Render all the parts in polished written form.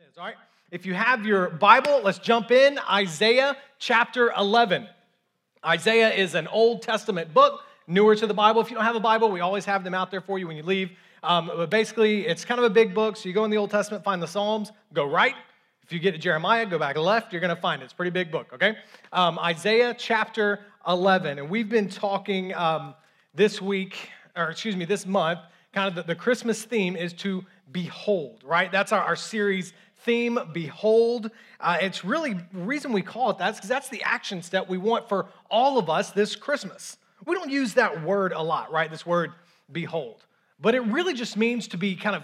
is, all right? If you have your Bible, let's jump in. Isaiah chapter 11. Isaiah is an Old Testament book, newer to the Bible. If you don't have a Bible, we always have them out there for you when you leave. But basically, it's kind of a big book. So you go in the Old Testament, find the Psalms, go right. If you get to Jeremiah, go back left. You're going to find it. It's a pretty big book, okay? Isaiah chapter 11. And we've been talking this month, kind of the Christmas theme is to behold, right? That's our series theme, behold. It's really, the reason we call it that is because that's the action step we want for all of us this Christmas. We don't use that word a lot, right? This word, behold. But it really just means to be kind of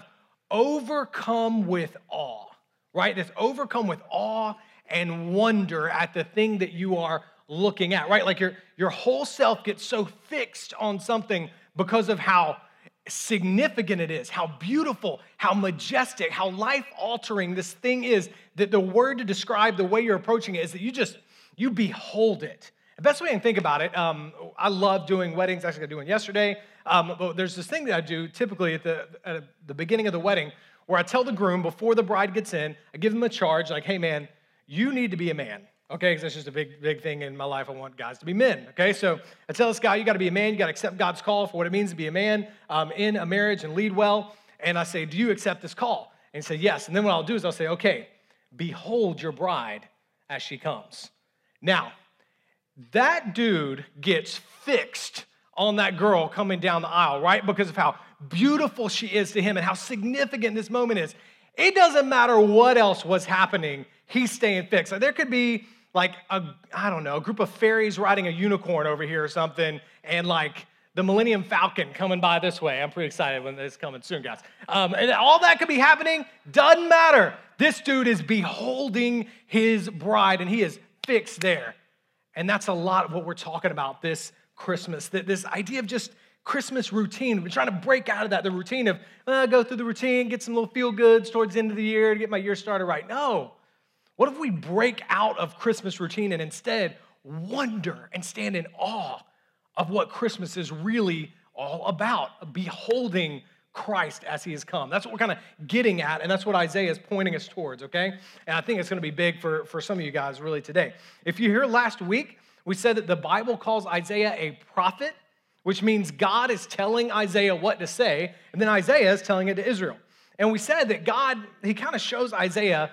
overcome with awe, right? It's overcome with awe and wonder at the thing that you are looking at, right? Like your whole self gets so fixed on something because of how significant it is, how beautiful, how majestic, how life-altering this thing is, that the word to describe the way you're approaching it is that you behold it. The best way I can think about it, I love doing weddings. Actually, I did one yesterday. But there's this thing that I do typically at the beginning of the wedding where I tell the groom before the bride gets in, I give him a charge like, hey, man, you need to be a man. Okay, because that's just a big thing in my life. I want guys to be men, okay? So I tell this guy, you got to be a man. You got to accept God's call for what it means to be a man in a marriage and lead well. And I say, do you accept this call? And he said, yes. And then what I'll do is I'll say, okay, behold your bride as she comes. Now, that dude gets fixed on that girl coming down the aisle, right? Because of how beautiful she is to him and how significant this moment is. It doesn't matter what else was happening. He's staying fixed. Like there could be like a group of fairies riding a unicorn over here or something, and like the Millennium Falcon coming by this way. I'm pretty excited when it's coming soon, guys. And all that could be happening, doesn't matter. This dude is beholding his bride, and he is fixed there. And that's a lot of what we're talking about this Christmas, this idea of just Christmas routine. We're trying to break out of that, the routine of go through the routine, get some little feel-goods towards the end of the year to get my year started right. No. What if we break out of Christmas routine and instead wonder and stand in awe of what Christmas is really all about, beholding Christ as he has come? That's what we're kind of getting at, and that's what Isaiah is pointing us towards, okay? And I think it's going to be big for some of you guys really today. If you're here last week, we said that the Bible calls Isaiah a prophet, which means God is telling Isaiah what to say, and then Isaiah is telling it to Israel. And we said that God, he kind of shows Isaiah,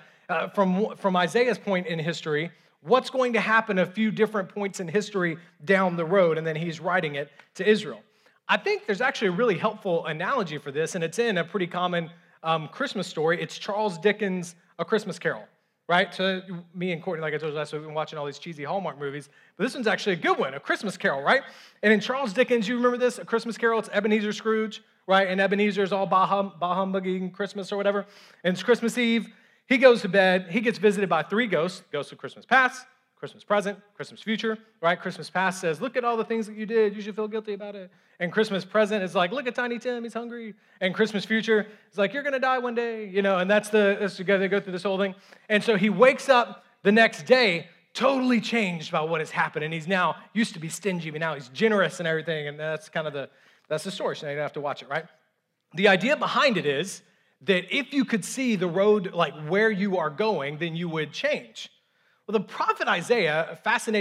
from Isaiah's point in history, what's going to happen a few different points in history down the road, and then he's writing it to Israel. I think there's actually a really helpful analogy for this, and it's in a pretty common Christmas story. It's Charles Dickens' A Christmas Carol, right? So me and Courtney, like I told you last week, we've been watching all these cheesy Hallmark movies, but this one's actually a good one, A Christmas Carol, right? And in Charles Dickens, you remember this, A Christmas Carol, it's Ebenezer Scrooge, right? And Ebenezer's all bah humbugging Christmas or whatever, and it's Christmas Eve. He goes to bed, he gets visited by three ghosts, ghosts of Christmas past, Christmas present, Christmas future, right? Christmas past says, look at all the things that you did, you should feel guilty about it. And Christmas present is like, look at Tiny Tim, he's hungry. And Christmas future is like, you're gonna die one day, and that's they go through this whole thing. And so he wakes up the next day totally changed by what has happened, and he's now used to be stingy, but now he's generous and everything, and that's kind of that's the story, so now you don't have to watch it, right? The idea behind it is that if you could see the road, like where you are going, then you would change. Well, the prophet Isaiah,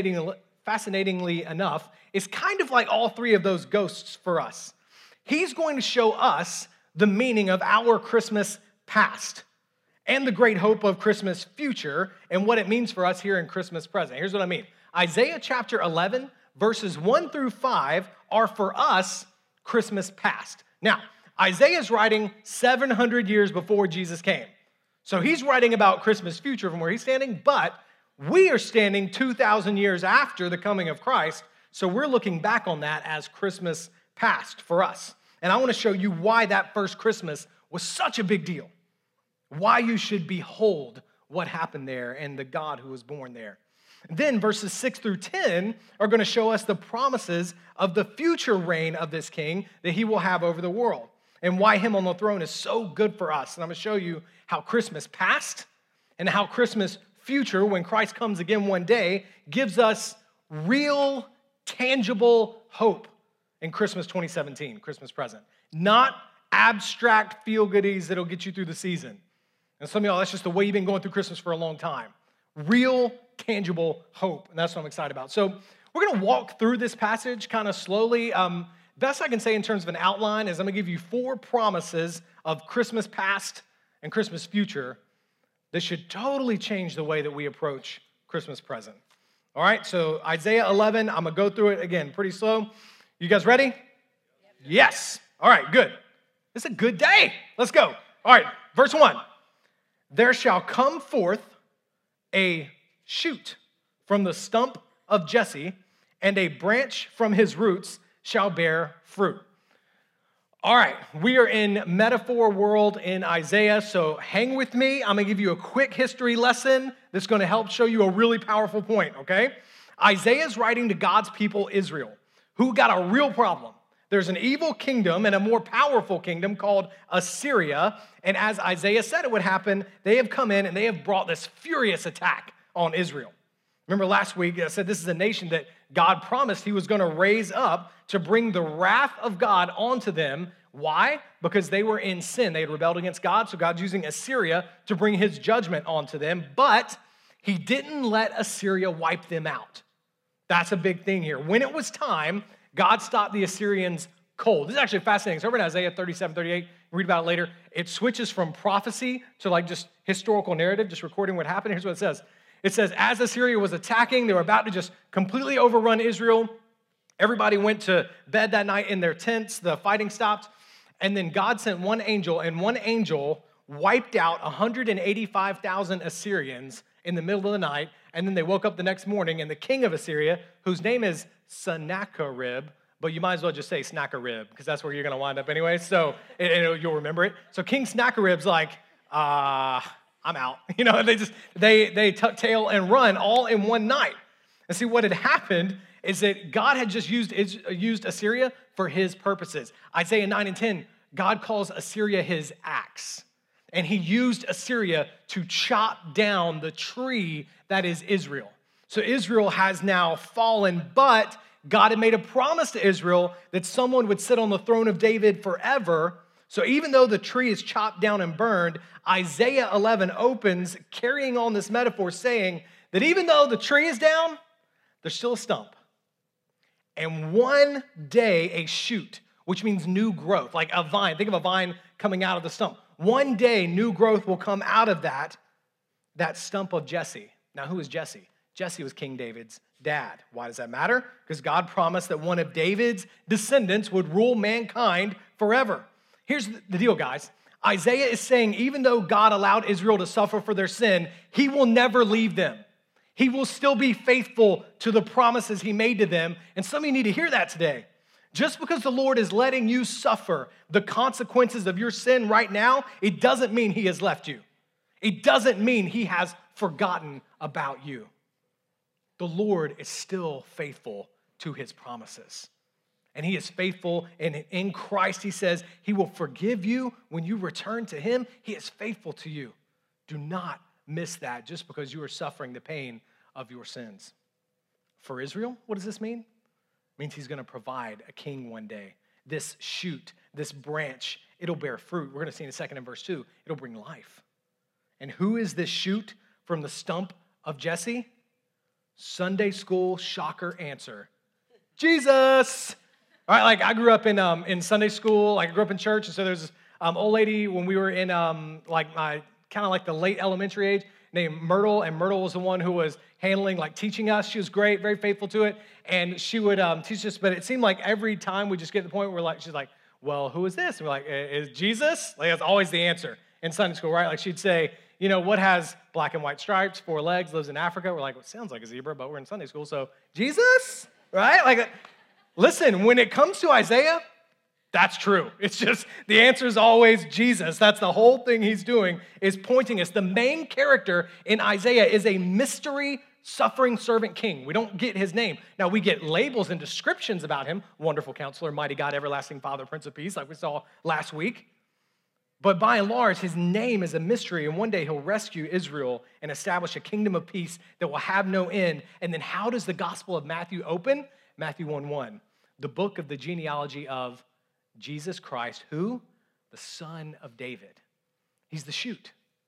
fascinatingly enough, is kind of like all three of those ghosts for us. He's going to show us the meaning of our Christmas past and the great hope of Christmas future and what it means for us here in Christmas present. Here's what I mean. Isaiah chapter 11, verses 1 through 5 are for us Christmas past. Now, Isaiah's writing 700 years before Jesus came. So he's writing about Christmas future from where he's standing, but we are standing 2,000 years after the coming of Christ, so we're looking back on that as Christmas past for us. And I want to show you why that first Christmas was such a big deal, why you should behold what happened there and the God who was born there. Then verses 6 through 10 are going to show us the promises of the future reign of this king that he will have over the world, and why him on the throne is so good for us. And I'm going to show you how Christmas past and how Christmas future, when Christ comes again one day, gives us real, tangible hope in Christmas 2017, Christmas present. Not abstract feel-goodies that'll get you through the season. And some of y'all, that's just the way you've been going through Christmas for a long time. Real, tangible hope, and that's what I'm excited about. So we're going to walk through this passage kind of slowly. Best I can say in terms of an outline is I'm going to give you 4 promises of Christmas past and Christmas future that should totally change the way that we approach Christmas present. All right, so Isaiah 11, I'm going to go through it again pretty slow. You guys ready? Yes. All right, good. It's a good day. Let's go. All right, verse 1. There shall come forth a shoot from the stump of Jesse, and a branch from his roots shall bear fruit. All right, we are in metaphor world in Isaiah, so hang with me. I'm going to give you a quick history lesson that's going to help show you a really powerful point, okay? Isaiah is writing to God's people, Israel, who got a real problem. There's an evil kingdom and a more powerful kingdom called Assyria, and as Isaiah said it would happen, they have come in and they have brought this furious attack on Israel. Remember last week I said this is a nation that God promised he was going to raise up to bring the wrath of God onto them. Why? Because they were in sin. They had rebelled against God, so God's using Assyria to bring his judgment onto them, but he didn't let Assyria wipe them out. That's a big thing here. When it was time, God stopped the Assyrians cold. This is actually fascinating. So over in Isaiah 37, 38, read about it later. It switches from prophecy to like just historical narrative, just recording what happened. Here's what it says. It says, as Assyria was attacking, they were about to just completely overrun Israel. Everybody went to bed that night in their tents. The fighting stopped. And then God sent one angel, and one angel wiped out 185,000 Assyrians in the middle of the night. And then they woke up the next morning, and the king of Assyria, whose name is Sennacherib, but you might as well just say Snackarib, because that's where you're going to wind up anyway. So you'll remember it. So King Snackarib's like, I'm out. You know, they tuck tail and run all in one night. And see, what had happened is that God had just used Assyria for his purposes. Isaiah 9 and 10, God calls Assyria his axe. And he used Assyria to chop down the tree that is Israel. So Israel has now fallen, but God had made a promise to Israel that someone would sit on the throne of David forever. So even though the tree is chopped down and burned, Isaiah 11 opens carrying on this metaphor saying that even though the tree is down, there's still a stump. And one day a shoot, which means new growth, like a vine. Think of a vine coming out of the stump. One day new growth will come out of that stump of Jesse. Now who is Jesse? Jesse was King David's dad. Why does that matter? Because God promised that one of David's descendants would rule mankind forever. Here's the deal, guys. Isaiah is saying even though God allowed Israel to suffer for their sin, he will never leave them. He will still be faithful to the promises he made to them. And some of you need to hear that today. Just because the Lord is letting you suffer the consequences of your sin right now, it doesn't mean he has left you. It doesn't mean he has forgotten about you. The Lord is still faithful to his promises. And he is faithful, and in Christ, he says he will forgive you when you return to him. He is faithful to you. Do not miss that just because you are suffering the pain of your sins. For Israel, what does this mean? It means he's going to provide a king one day. This shoot, this branch, it'll bear fruit. We're going to see in a second in verse 2, it'll bring life. And who is this shoot from the stump of Jesse? Sunday school shocker answer. Jesus! All right, like I grew up in Sunday school, like I grew up in church, and so there's this old lady when we were in like my kind of like the late elementary age named Myrtle, and Myrtle was the one who was handling like teaching us. She was great, very faithful to it, and she would teach us. But it seemed like every time we just get to the point where like she's like, "Well, who is this?" And we're like, "Is Jesus?" Like that's always the answer in Sunday school, right? Like she'd say, "You know what has black and white stripes, 4 legs, lives in Africa?" We're like, "Well, it sounds like a zebra, but we're in Sunday school, so Jesus, right?" Like. Listen, when it comes to Isaiah, that's true. It's just the answer is always Jesus. That's the whole thing he's doing is pointing us. The main character in Isaiah is a mystery suffering servant king. We don't get his name. Now, we get labels and descriptions about him. Wonderful counselor, mighty God, everlasting Father, Prince of Peace, like we saw last week. But by and large, his name is a mystery, and one day he'll rescue Israel and establish a kingdom of peace that will have no end. And then how does the Gospel of Matthew open? Matthew 1:1, the book of the genealogy of Jesus Christ, who? The son of David. He's the shoot.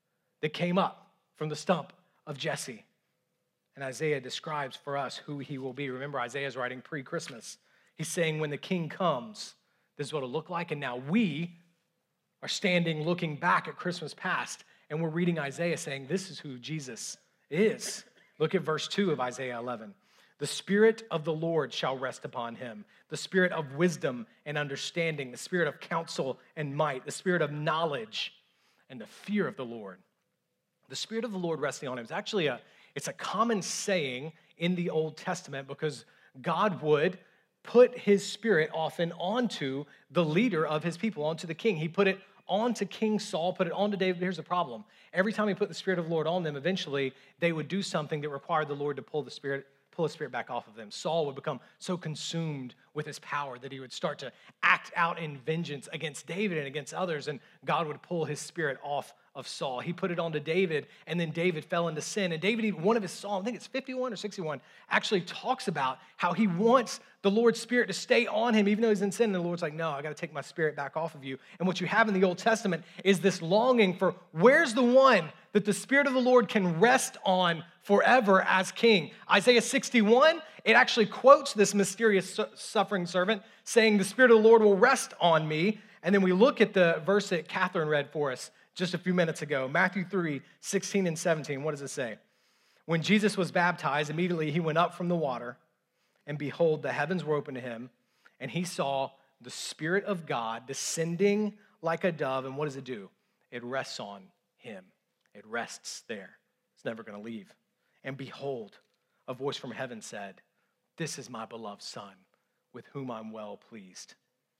that came up from the stump of Jesse. And Isaiah describes for us who he will be. Remember, Isaiah's writing pre-Christmas. He's saying when the king comes, this is what it'll look like. And now we are standing looking back at Christmas past, and we're reading Isaiah saying this is who Jesus is. Look at verse 2 of Isaiah 11. The Spirit of the Lord shall rest upon him, the Spirit of wisdom and understanding, the Spirit of counsel and might, the Spirit of knowledge and the fear of the Lord. The Spirit of the Lord resting on him is actually it's a common saying in the Old Testament because God would put his Spirit often onto the leader of his people, onto the king. He put it onto King Saul, put it onto David. Here's the problem. Every time he put the Spirit of the Lord on them, eventually they would do something that required the Lord to pull his Spirit back off of them. Saul would become so consumed with his power that he would start to act out in vengeance against David and against others, and God would pull his Spirit off of Saul. He put it onto David, and then David fell into sin. And David, one of his Psalms, I think it's 51 or 61, actually talks about how he wants the Lord's Spirit to stay on him, even though he's in sin. And the Lord's like, no, I got to take my Spirit back off of you. And what you have in the Old Testament is this longing for where's the one that the Spirit of the Lord can rest on forever as king. Isaiah 61, it actually quotes this mysterious suffering servant saying, the Spirit of the Lord will rest on me. And then we look at the verse that Catherine read for us just a few minutes ago, Matthew 3, 16 and 17. What does it say? When Jesus was baptized, immediately he went up from the water, and behold, the heavens were opened to him, and he saw the Spirit of God descending like a dove. And what does it do? It rests on him. It rests there. It's never going to leave. And behold, a voice from heaven said, this is my beloved Son, with whom I'm well pleased.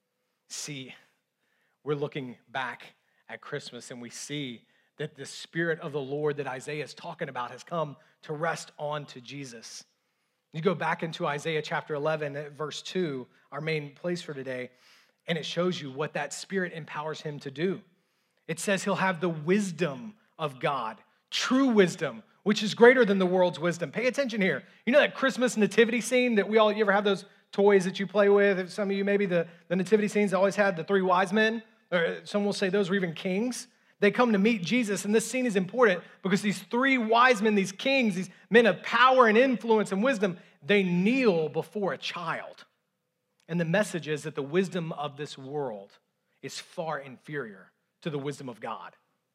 See, we're looking back at Christmas, and we see that the Spirit of the Lord that Isaiah is talking about has come to rest onto Jesus. You go back into Isaiah chapter 11, at verse 2, our main place for today, and it shows you what that Spirit empowers him to do. It says he'll have the wisdom of God, true wisdom, which is greater than the world's wisdom. Pay attention here. You know that Christmas nativity scene that you ever have those toys that you play with? Some of you, maybe the nativity scenes always had the three wise men. Or some will say those were even kings. They come to meet Jesus, and this scene is important because these three wise men, these kings, these men of power and influence and wisdom, they kneel before a child. And the message is that the wisdom of this world is far inferior to the wisdom of God.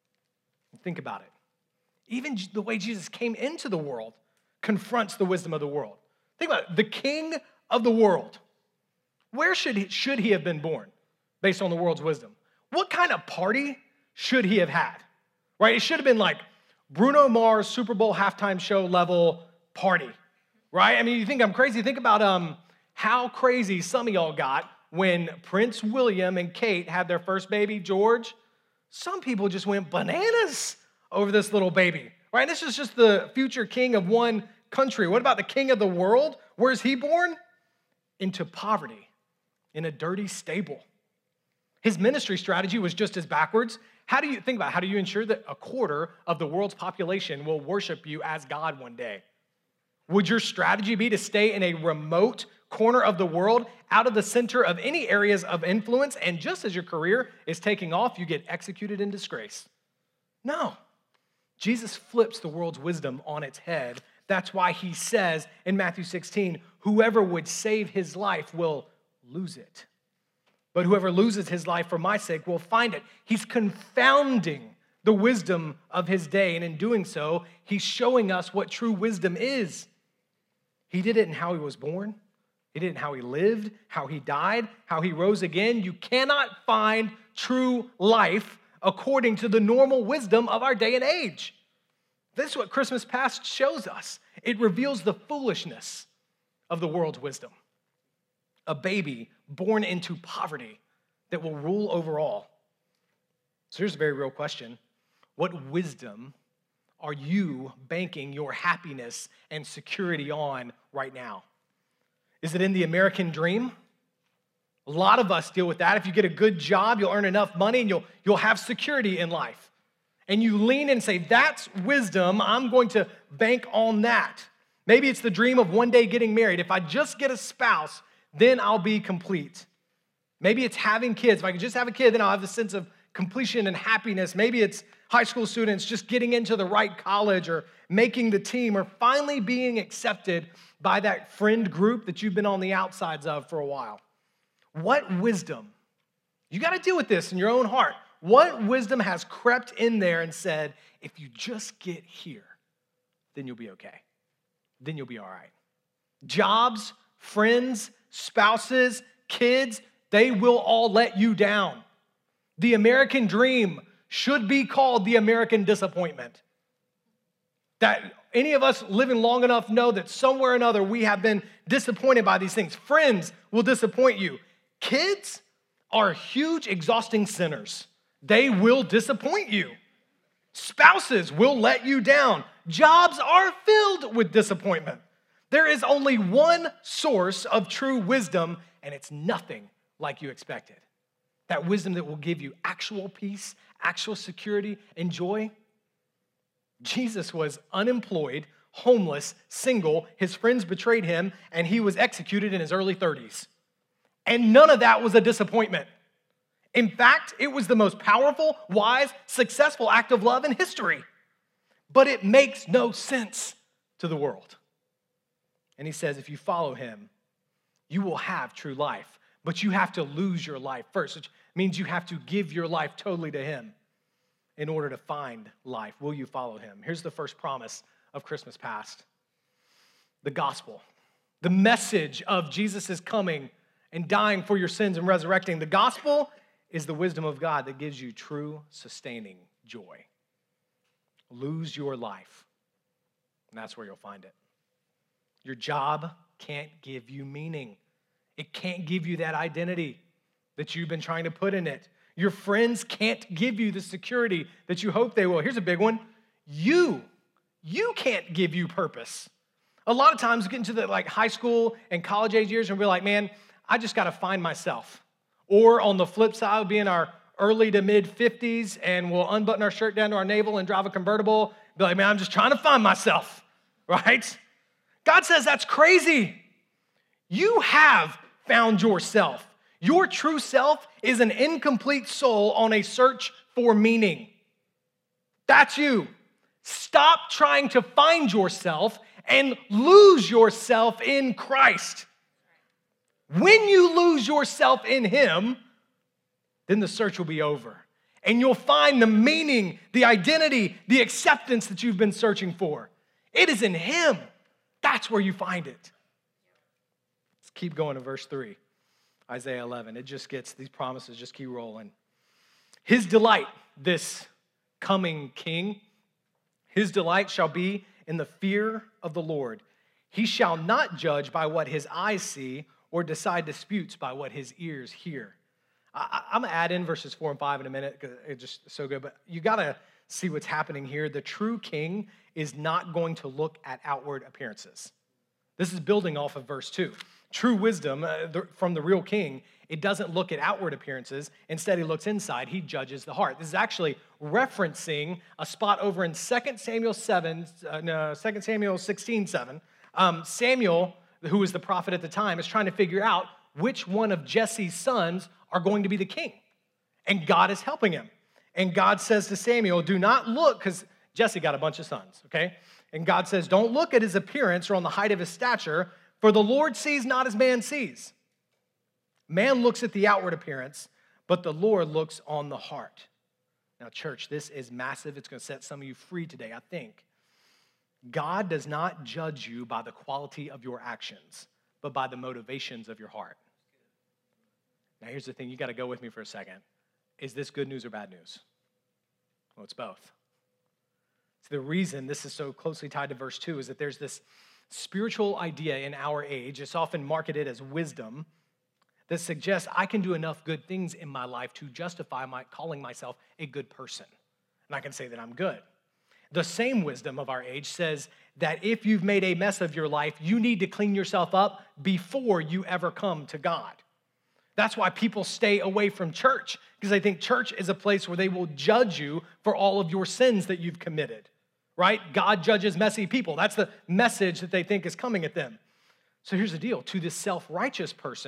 Think about it. Even the way Jesus came into the world confronts the wisdom of the world. Think about it. The king of the world. Where should he have been born based on the world's wisdom? What kind of party should he have had? Right? It should have been like Bruno Mars Super Bowl halftime show level party. Right? I mean, you think I'm crazy? Think about how crazy some of y'all got when Prince William and Kate had their first baby, George. Some people just went bananas over this little baby. Right? This is just the future king of one country. What about the king of the world? Where is he born? Into poverty, in a dirty stable. His ministry strategy was just as backwards. How do you ensure that a quarter of the world's population will worship you as God one day? Would your strategy be to stay in a remote corner of the world, out of the center of any areas of influence, and just as your career is taking off, you get executed in disgrace? No. Jesus flips the world's wisdom on its head. That's why he says in Matthew 16, whoever would save his life will lose it. But whoever loses his life for my sake will find it. He's confounding the wisdom of his day, and in doing so, he's showing us what true wisdom is. He did it in how he was born. He did it in how he lived, how he died, how he rose again. You cannot find true life according to the normal wisdom of our day and age. This is what Christmas past shows us. It reveals the foolishness of the world's wisdom. A baby born into poverty that will rule over all. So here's a very real question. What wisdom are you banking your happiness and security on right now? Is it in the American dream? A lot of us deal with that. If you get a good job, you'll earn enough money and you'll have security in life. And you lean in and say, that's wisdom. I'm going to bank on that. Maybe it's the dream of one day getting married. If I just get a spouse, then I'll be complete. Maybe it's having kids. If I can just have a kid, then I'll have the sense of completion and happiness. Maybe it's high school students just getting into the right college or making the team or finally being accepted by that friend group that you've been on the outsides of for a while. What wisdom? You got to deal with this in your own heart. What wisdom has crept in there and said, if you just get here, then you'll be okay. Then you'll be all right. Jobs, friends, spouses, kids, they will all let you down. The American dream should be called the American disappointment. That any of us living long enough know that somewhere or another we have been disappointed by these things. Friends will disappoint you. Kids are huge, exhausting sinners. They will disappoint you. Spouses will let you down. Jobs are filled with disappointment. There is only one source of true wisdom, and it's nothing like you expected. That wisdom that will give you actual peace, actual security, and joy. Jesus was unemployed, homeless, single. His friends betrayed him, and he was executed in his early 30s. And none of that was a disappointment. In fact, it was the most powerful, wise, successful act of love in history. But it makes no sense to the world. And he says, if you follow him, you will have true life. But you have to lose your life first, which means you have to give your life totally to him in order to find life. Will you follow him? Here's the first promise of Christmas past. The gospel. The message of Jesus' coming and dying for your sins and resurrecting. The gospel is the wisdom of God that gives you true, sustaining joy. Lose your life, and that's where you'll find it. Your job can't give you meaning. It can't give you that identity that you've been trying to put in it. Your friends can't give you the security that you hope they will. Here's a big one. You can't give you purpose. A lot of times we get into the high school and college age years and we're like, man, I just got to find myself. Or on the flip side, we'll be in our early to mid 50s and we'll unbutton our shirt down to our navel and drive a convertible. Be like, man, I'm just trying to find myself, right? God says that's crazy. You have found yourself. Your true self is an incomplete soul on a search for meaning. That's you. Stop trying to find yourself and lose yourself in Christ. When you lose yourself in him, then the search will be over. And you'll find the meaning, the identity, the acceptance that you've been searching for. It is in him. That's where you find it. Let's keep going to verse 3. Isaiah 11. These promises just keep rolling. His delight, this coming king, his delight shall be in the fear of the Lord. He shall not judge by what his eyes see or decide disputes by what his ears hear. I'm going to add in verses 4 and 5 in a minute because it's just so good, but you got to see what's happening here. The true king is not going to look at outward appearances. This is building off of verse 2. True wisdom from the real king, it doesn't look at outward appearances. Instead, he looks inside. He judges the heart. This is actually referencing a spot over in 2 Samuel 16:7. Samuel, who was the prophet at the time, is trying to figure out which one of Jesse's sons are going to be the king. And God is helping him. And God says to Samuel, do not look, because Jesse got a bunch of sons, okay? And God says, don't look at his appearance or on the height of his stature, for the Lord sees not as man sees. Man looks at the outward appearance, but the Lord looks on the heart. Now, church, this is massive. It's going to set some of you free today, I think. God does not judge you by the quality of your actions, but by the motivations of your heart. Now, here's the thing. You got to go with me for a second. Is this good news or bad news? Well, it's both. So the reason this is so closely tied to verse 2 is that there's this spiritual idea in our age. It's often marketed as wisdom that suggests I can do enough good things in my life to justify my calling myself a good person. And I can say that I'm good. The same wisdom of our age says that if you've made a mess of your life, you need to clean yourself up before you ever come to God. That's why people stay away from church, because they think church is a place where they will judge you for all of your sins that you've committed, right? God judges messy people. That's the message that they think is coming at them. So here's the deal. To this self-righteous person,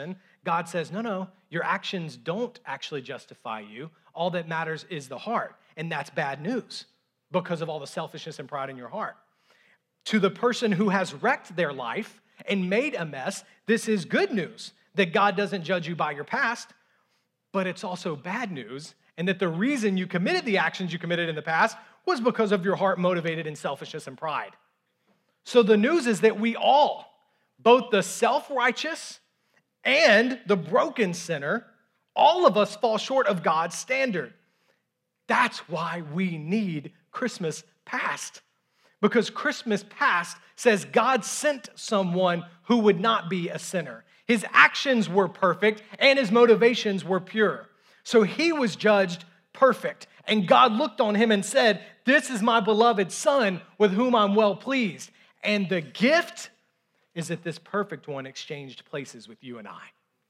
God says, no, your actions don't actually justify you. All that matters is the heart. And that's bad news because of all the selfishness and pride in your heart. To the person who has wrecked their life and made a mess, this is good news that God doesn't judge you by your past, but it's also bad news, and that the reason you committed the actions you committed in the past was because of your heart motivated in selfishness and pride. So the news is that we all, both the self-righteous and the broken sinner, all of us fall short of God's standard. That's why we need Christmas past. Because Christmas past says God sent someone who would not be a sinner. His actions were perfect and his motivations were pure. So he was judged perfect. And God looked on him and said, "This is my beloved son with whom I'm well pleased." And the gift is that this perfect one exchanged places with you and I.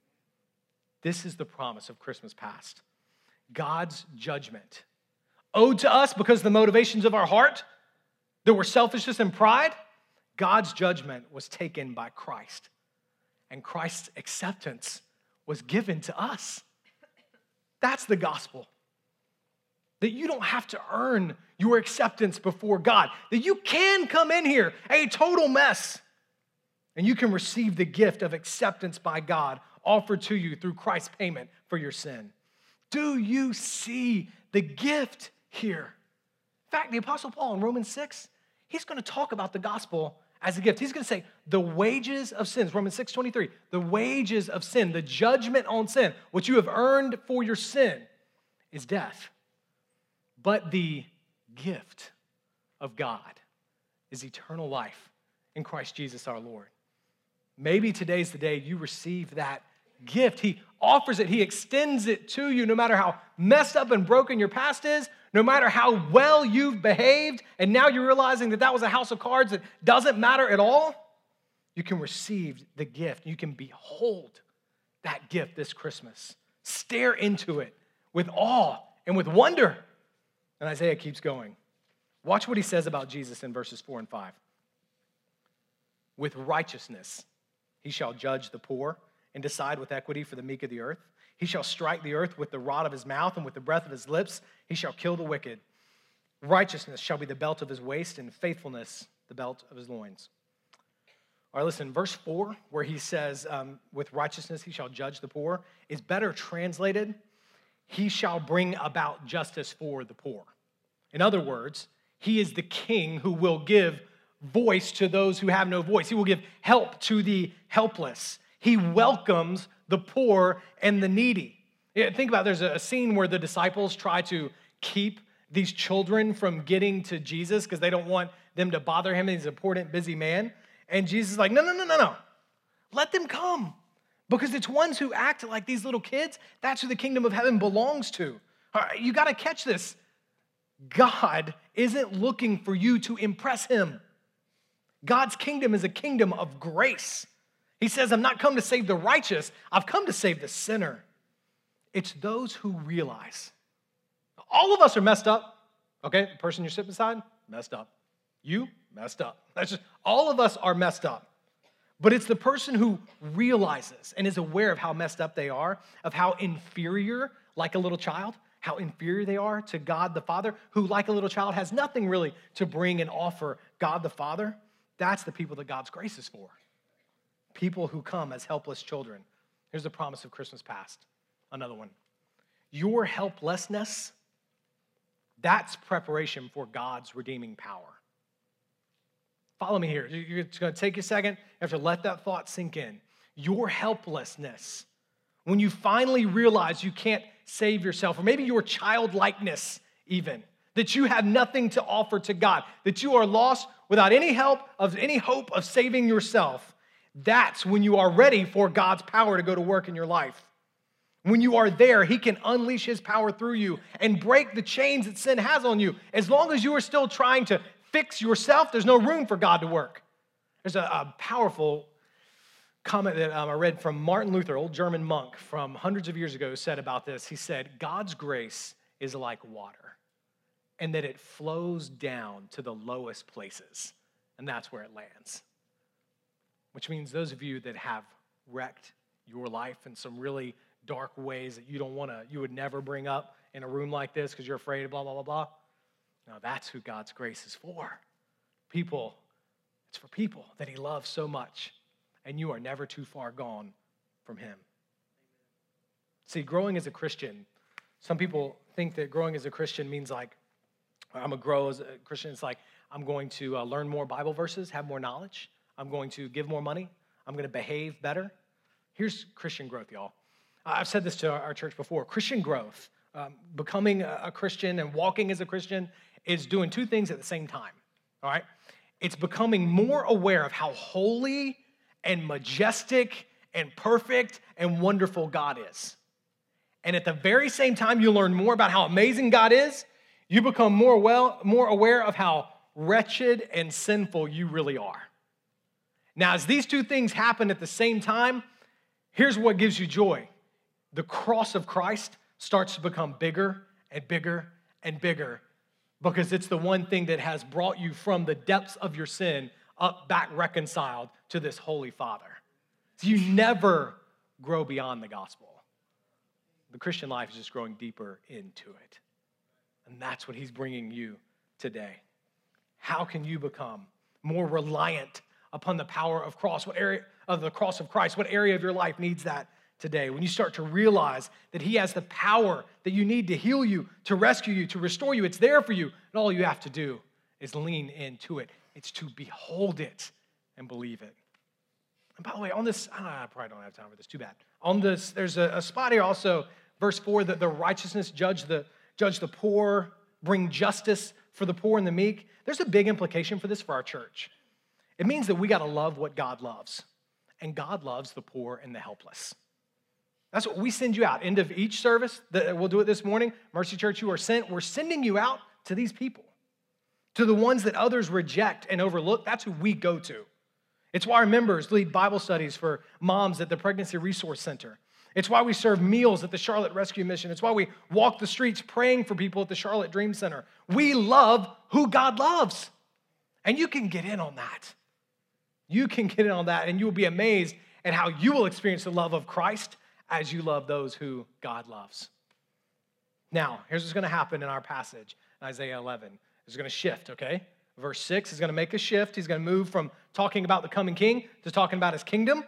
This is the promise of Christmas past. God's judgment owed to us because of the motivations of our heart that were selfishness and pride. God's judgment was taken by Christ. And Christ's acceptance was given to us. That's the gospel. That you don't have to earn your acceptance before God. That you can come in here a total mess. And you can receive the gift of acceptance by God offered to you through Christ's payment for your sin. Do you see the gift here? In fact, the Apostle Paul in Romans 6, he's going to talk about the gospel as a gift. He's going to say the wages of sin, Romans 6:23, the wages of sin, the judgment on sin, what you have earned for your sin is death. But the gift of God is eternal life in Christ Jesus our Lord. Maybe today's the day you receive that gift. He offers it. He extends it to you no matter how messed up and broken your past is, no matter how well you've behaved, and now you're realizing that that was a house of cards that doesn't matter at all. You can receive the gift. You can behold that gift this Christmas. Stare into it with awe and with wonder. And Isaiah keeps going. Watch what he says about Jesus in verses 4 and 5. With righteousness he shall judge the poor and decide with equity for the meek of the earth. He shall strike the earth with the rod of his mouth, and with the breath of his lips he shall kill the wicked. Righteousness shall be the belt of his waist, and faithfulness the belt of his loins. All right, listen, verse 4, where he says, with righteousness he shall judge the poor, is better translated, he shall bring about justice for the poor. In other words, he is the king who will give voice to those who have no voice. He will give help to the helpless. He welcomes the poor and the needy. Think about it. There's a scene where the disciples try to keep these children from getting to Jesus because they don't want them to bother him. He's an important, busy man. And Jesus is like, no. Let them come. Because it's ones who act like these little kids, that's who the kingdom of heaven belongs to. All right, you got to catch this. God isn't looking for you to impress him. God's kingdom is a kingdom of grace. He says, I'm not come to save the righteous, I've come to save the sinner. It's those who realize. All of us are messed up. Okay, the person you're sitting beside, messed up. You, messed up. That's just, all of us are messed up. But it's the person who realizes and is aware of how messed up they are, of how inferior, like a little child, how inferior they are to God the Father, who, like a little child, has nothing really to bring and offer God the Father. That's the people that God's grace is for. People who come as helpless children. Here's the promise of Christmas past. Another one. Your helplessness, that's preparation for God's redeeming power. Follow me here. It's going to take you a second. You have to let that thought sink in. Your helplessness, when you finally realize you can't save yourself, or maybe your childlikeness even, that you have nothing to offer to God, that you are lost without any help of any hope of saving yourself, that's when you are ready for God's power to go to work in your life. When you are there, he can unleash his power through you and break the chains that sin has on you. As long as you are still trying to fix yourself, there's no room for God to work. There's a powerful comment that I read from Martin Luther, old German monk from hundreds of years ago, who said about this. He said, God's grace is like water, and that it flows down to the lowest places, and that's where it lands. Which means those of you that have wrecked your life in some really dark ways that you would never bring up in a room like this because you're afraid of blah, blah, blah, blah. No, that's who God's grace is for. People, it's for people that he loves so much, and you are never too far gone from him. See, growing as a Christian, some people think that growing as a Christian means like, I'm going to grow as a Christian. It's like, I'm going to learn more Bible verses, have more knowledge. I'm going to give more money. I'm going to behave better. Here's Christian growth, y'all. I've said this to our church before. Christian growth, becoming a Christian and walking as a Christian is doing two things at the same time, all right? It's becoming more aware of how holy and majestic and perfect and wonderful God is. And at the very same time you learn more about how amazing God is, you become more aware of how wretched and sinful you really are. Now, as these two things happen at the same time, here's what gives you joy. The cross of Christ starts to become bigger and bigger and bigger because it's the one thing that has brought you from the depths of your sin up back reconciled to this holy Father. So you never grow beyond the gospel. The Christian life is just growing deeper into it. And that's what he's bringing you today. How can you become more reliant upon the power of the cross of Christ? What area of your life needs that today? When you start to realize that he has the power that you need to heal you, to rescue you, to restore you, it's there for you. And all you have to do is lean into it. It's to behold it and believe it. And by the way, on this, I probably don't have time for this, too bad. On this, there's a spot here also, verse 4, that the righteousness judge the poor, bring justice for the poor and the meek. There's a big implication for this for our church. It means that we got to love what God loves. And God loves the poor and the helpless. That's what we send you out. End of each service, we'll do it this morning. Mercy Church, you are sent. We're sending you out to these people, to the ones that others reject and overlook. That's who we go to. It's why our members lead Bible studies for moms at the Pregnancy Resource Center. It's why we serve meals at the Charlotte Rescue Mission. It's why we walk the streets praying for people at the Charlotte Dream Center. We love who God loves. And you can get in on that. You can get in on that, and you will be amazed at how you will experience the love of Christ as you love those who God loves. Now, here's what's going to happen in our passage in Isaiah 11. It's going to shift, okay? Verse 6 is going to make a shift. He's going to move from talking about the coming king to talking about his kingdom.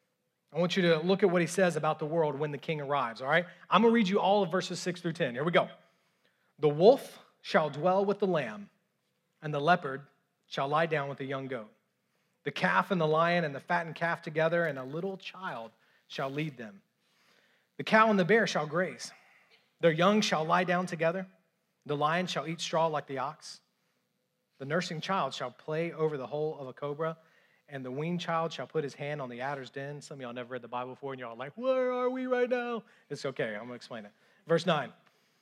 I want you to look at what he says about the world when the king arrives, all right? I'm going to read you all of verses 6 through 10. Here we go. The wolf shall dwell with the lamb, and the leopard shall lie down with the young goat. The calf and the lion and the fattened calf together, and a little child shall lead them. The cow and the bear shall graze. Their young shall lie down together. The lion shall eat straw like the ox. The nursing child shall play over the hole of a cobra, and the weaned child shall put his hand on the adder's den. Some of y'all never read the Bible before, and y'all are like, where are we right now? It's okay. I'm going to explain it. Verse 9.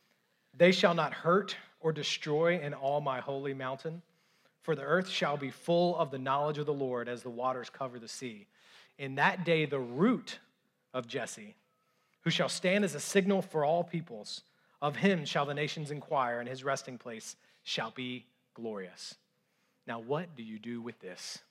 They shall not hurt or destroy in all my holy mountain, for the earth shall be full of the knowledge of the Lord as the waters cover the sea. In that day, the root of Jesse, who shall stand as a signal for all peoples, of him shall the nations inquire, and his resting place shall be glorious. Now, what do you do with this?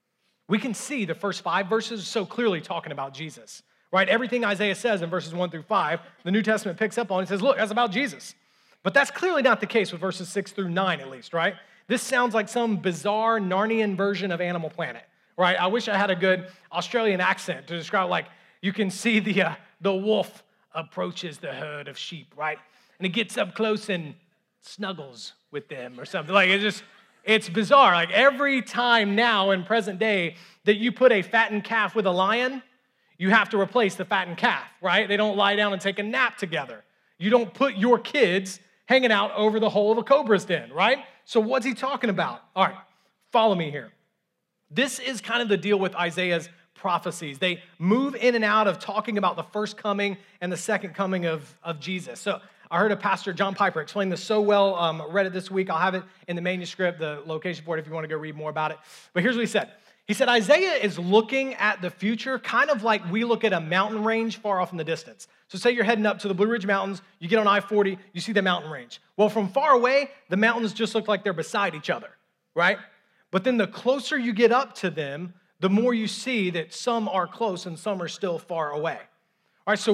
We can see the first 5 verses so clearly talking about Jesus, right? Everything Isaiah says in verses 1 through 5, the New Testament picks up on and says, look, that's about Jesus. But that's clearly not the case with verses 6 through 9 at least, right? This sounds like some bizarre Narnian version of Animal Planet, right? I wish I had a good Australian accent to describe, like, you can see the wolf approaches the herd of sheep, right? And it gets up close and snuggles with them or something. Like, it's bizarre. Like, every time now in present day that you put a fattened calf with a lion, you have to replace the fattened calf, right? They don't lie down and take a nap together. You don't put your kids hanging out over the hole of a cobra's den, right? So what's he talking about? All right, follow me here. This is kind of the deal with Isaiah's prophecies. They move in and out of talking about the first coming and the second coming of Jesus. So I heard a pastor, John Piper, explain this so well. Read it this week. I'll have it in the manuscript, the location for it if you want to go read more about it. But here's what he said. He said, Isaiah is looking at the future kind of like we look at a mountain range far off in the distance. So say you're heading up to the Blue Ridge Mountains, you get on I-40, you see the mountain range. Well, from far away, the mountains just look like they're beside each other, right? But then the closer you get up to them, the more you see that some are close and some are still far away. All right, so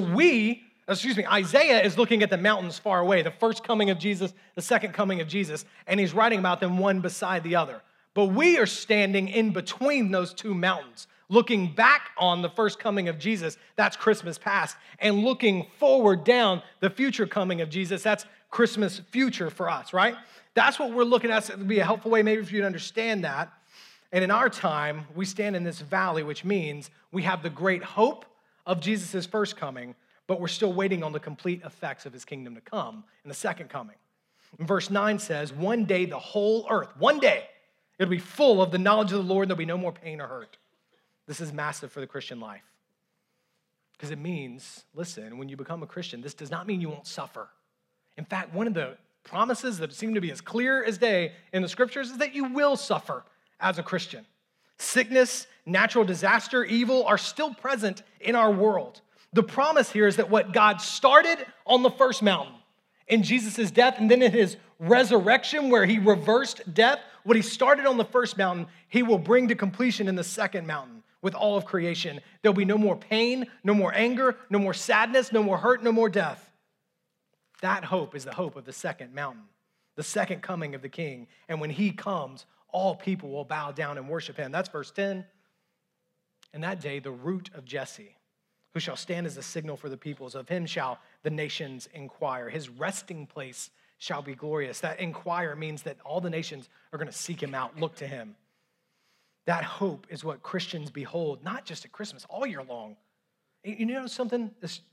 Isaiah is looking at the mountains far away, the first coming of Jesus, the second coming of Jesus, and he's writing about them one beside the other. But we are standing in between those two mountains, looking back on the first coming of Jesus, that's Christmas past, and looking forward down the future coming of Jesus, that's Christmas future for us, right? That's what we're looking at. So it would be a helpful way maybe for you to understand that. And in our time, we stand in this valley, which means we have the great hope of Jesus' first coming, but we're still waiting on the complete effects of his kingdom to come in the second coming. And verse 9 says, one day the whole earth, one day, it'll be full of the knowledge of the Lord, and there'll be no more pain or hurt. This is massive for the Christian life. Because it means, listen, when you become a Christian, this does not mean you won't suffer. In fact, one of the promises that seem to be as clear as day in the scriptures is that you will suffer as a Christian. Sickness, natural disaster, evil are still present in our world. The promise here is that what God started on the first mountain in Jesus' death and then in his resurrection where he reversed death, what he started on the first mountain, he will bring to completion in the second mountain with all of creation. There'll be no more pain, no more anger, no more sadness, no more hurt, no more death. That hope is the hope of the second mountain, the second coming of the King. And when he comes, all people will bow down and worship him. That's verse 10. And that day, the root of Jesse, who shall stand as a signal for the peoples, of him shall the nations inquire. His resting place shall be glorious. That inquire means that all the nations are going to seek him out, look to him. That hope is what Christians behold, not just at Christmas, all year long. You know something?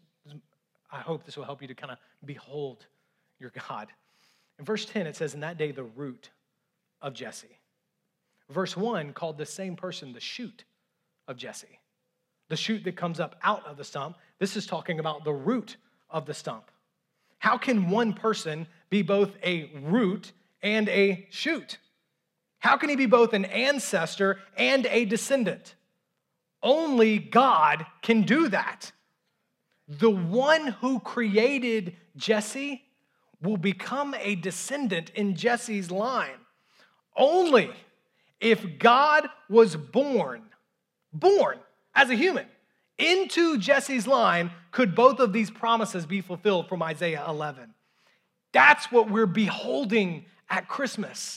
I hope this will help you to kind of behold your God. In verse 10, it says, in that day, the root of Jesse. Verse 1 called the same person the shoot of Jesse. The shoot that comes up out of the stump. This is talking about the root of the stump. How can one person be both a root and a shoot? How can he be both an ancestor and a descendant? Only God can do that. The one who created Jesse will become a descendant in Jesse's line. Only if God was born as a human into Jesse's line could both of these promises be fulfilled from Isaiah 11. That's what we're beholding at Christmas.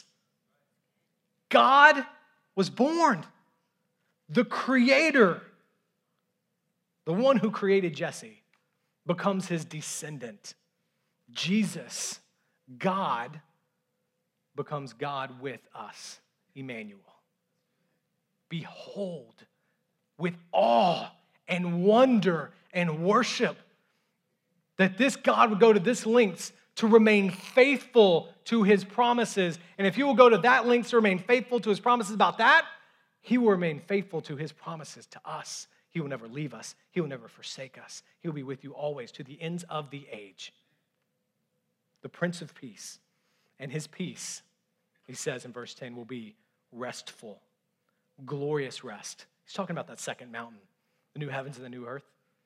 God was born. The creator, the one who created Jesse, becomes his descendant. Jesus, God, becomes God with us, Emmanuel. Behold, with awe and wonder and worship, that this God would go to this lengths to remain faithful to his promises. And if he will go to that lengths to remain faithful to his promises about that, he will remain faithful to his promises to us. He will never leave us. He will never forsake us. He will be with you always to the ends of the age. The Prince of Peace, and his peace, he says in verse 10, will be restful, glorious rest. He's talking about that second mountain, the new heavens and the new earth.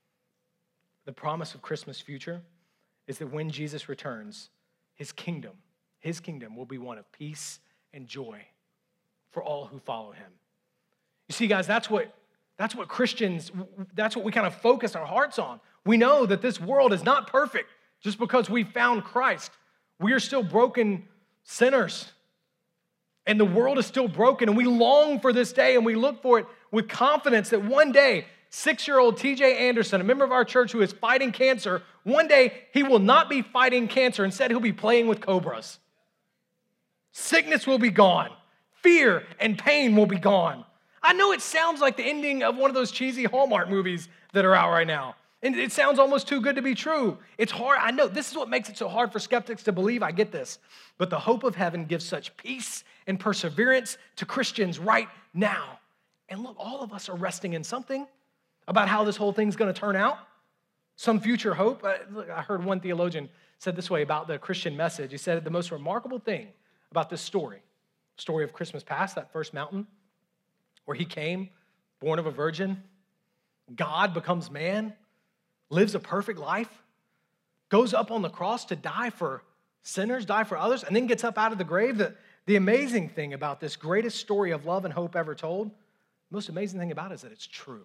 The promise of Christmas future is that when Jesus returns, his kingdom will be one of peace and joy for all who follow him. You see, guys, that's what Christians, that's what we kind of focus our hearts on. We know that this world is not perfect just because we found Christ. We are still broken sinners. And the world is still broken, and we long for this day, and we look for it with confidence that one day, 6-year-old TJ Anderson, a member of our church who is fighting cancer, one day he will not be fighting cancer. Instead, he'll be playing with cobras. Sickness will be gone. Fear and pain will be gone. I know it sounds like the ending of one of those cheesy Hallmark movies that are out right now. And it sounds almost too good to be true. It's hard. I know this is what makes it so hard for skeptics to believe. I get this. But the hope of heaven gives such peace and perseverance to Christians right now. And look, all of us are resting in something about how this whole thing's going to turn out. Some future hope. I heard one theologian said this way about the Christian message. He said the most remarkable thing about this story of Christmas past, that first mountain, where he came, born of a virgin, God becomes man, lives a perfect life, goes up on the cross to die for sinners, die for others, and then gets up out of the grave. The amazing thing about this greatest story of love and hope ever told The most amazing thing about it is that it's true.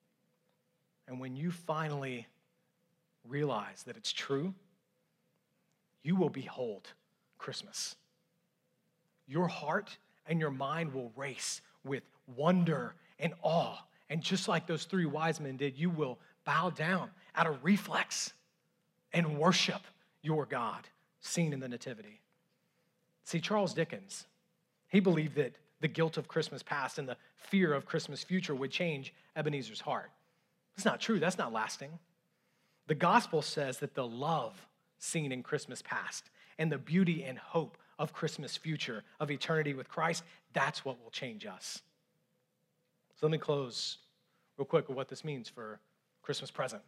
And when you finally realize that it's true, you will behold Christmas. Your heart and your mind will race with wonder and awe. And just like those three wise men did, you will bow down out of reflex and worship your God, seen in the Nativity. See, Charles Dickens, he believed that the guilt of Christmas past and the fear of Christmas future would change Ebenezer's heart. That's not true. That's not lasting. The gospel says that the love seen in Christmas past and the beauty and hope of Christmas future, of eternity with Christ, that's what will change us. So let me close real quick with what this means for Christmas present.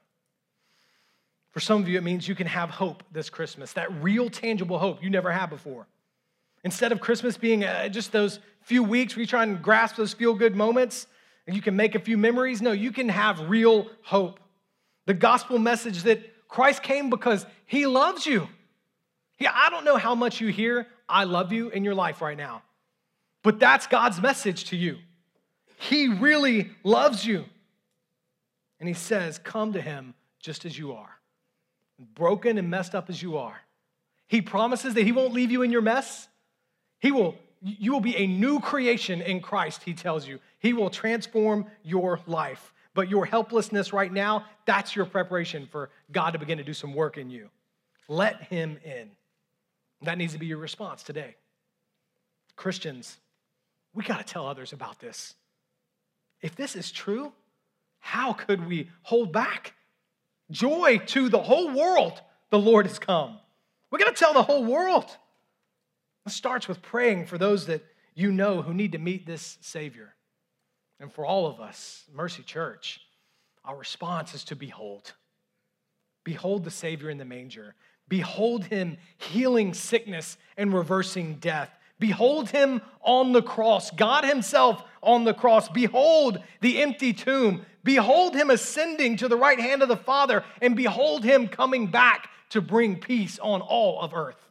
For some of you, it means you can have hope this Christmas, that real tangible hope you never had before. Instead of Christmas being just those few weeks where you try and grasp those feel-good moments and you can make a few memories, no, you can have real hope. The gospel message that Christ came because he loves you. Yeah, I don't know how much you hear, I love you in your life right now, but that's God's message to you. He really loves you. And he says, come to him just as you are, broken and messed up as you are. He promises that he won't leave you in your mess. You will be a new creation in Christ, he tells you. He will transform your life. But your helplessness right now, that's your preparation for God to begin to do some work in you. Let him in. That needs to be your response today. Christians, we got to tell others about this. If this is true, how could we hold back? Joy to the whole world, the Lord has come. We're going to tell the whole world. It starts with praying for those that you know who need to meet this Savior. And for all of us, Mercy Church, our response is to behold. Behold the Savior in the manger. Behold him healing sickness and reversing death. Behold him on the cross, God himself on the cross. Behold the empty tomb. Behold him ascending to the right hand of the Father. And behold him coming back to bring peace on all of earth.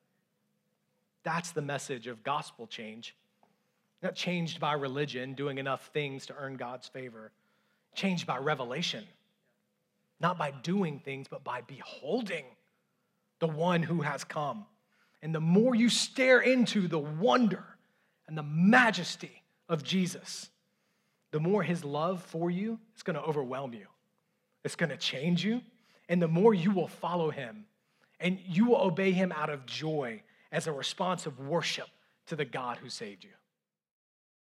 That's the message of gospel change. Not changed by religion, doing enough things to earn God's favor. Changed by revelation. Not by doing things, but by beholding the one who has come. And the more you stare into the wonder and the majesty of Jesus, the more his love for you is going to overwhelm you. It's going to change you. And the more you will follow him and you will obey him out of joy as a response of worship to the God who saved you.